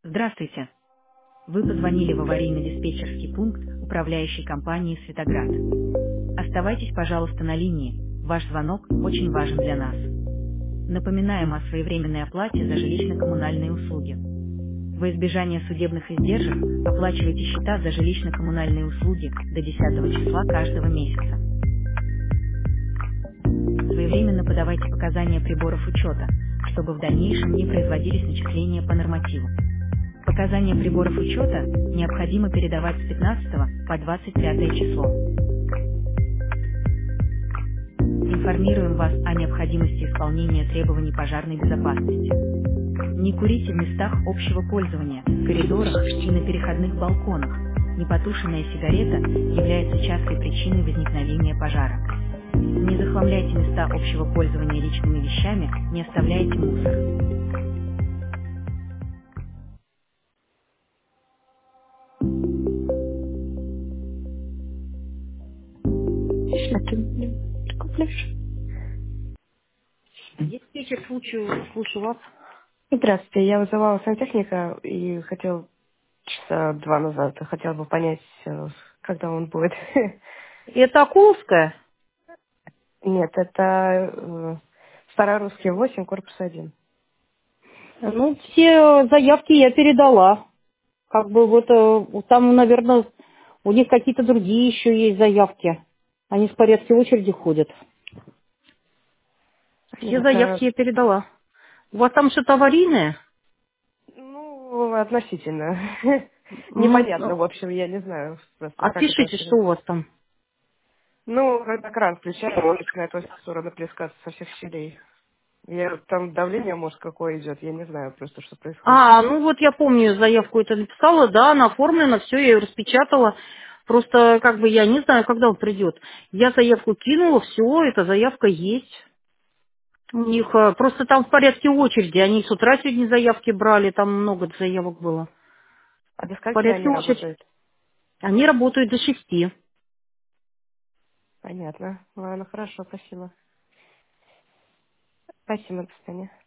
Здравствуйте. Вы позвонили в аварийно-диспетчерский пункт управляющей компании «Светоград». Оставайтесь, пожалуйста, на линии. Ваш звонок очень важен для нас. Напоминаем о своевременной оплате за жилищно-коммунальные услуги. Во избежание судебных издержек оплачивайте счета за жилищно-коммунальные услуги до 10 числа каждого месяца. Своевременно подавайте показания приборов учета, чтобы в дальнейшем не производились начисления по нормативу. Показания приборов учета необходимо передавать с 15 по 25 число. Информируем вас о необходимости исполнения требований пожарной безопасности. Не курите в местах общего пользования, в коридорах и на переходных балконах. Непотушенная сигарета является частой причиной возникновения пожара. Не захламляйте места общего пользования личными вещами, не оставляйте мусор. Что ты мне купишь? Диспетчер, слушаю вас. Здравствуйте, я вызывала сантехника и хотел часа два назад, хотел бы понять, когда он будет. Это Окуловская? Нет, это Старорусский 8, корпус 1. Ну, все заявки я передала. Как бы вот там, наверное, у них какие-то другие еще есть заявки. Они в порядке очереди ходят. Все заявки Это, я передала. У вас там что-то аварийное? ну, относительно. Непонятно, Ну, в общем, я не знаю просто, как это опишите, что определить. у вас там. Ну, когда кран включаем, он начинает во все стороны плескаться со всех щелей. Там давление, может, какое идет, я не знаю просто, что происходит. Ну вот я помню, заявку это написала, да, она оформлена, все, я ее распечатала. Просто как бы я не знаю, когда он придет. Я заявку кинула, все, эта заявка есть. У них просто там в порядке очереди. Они с утра сегодня заявки брали, там много заявок было. А до В скольки порядке они очереди. работают? Они работают до 6. Понятно. Ладно, хорошо, спасибо. Спасибо, до свидания.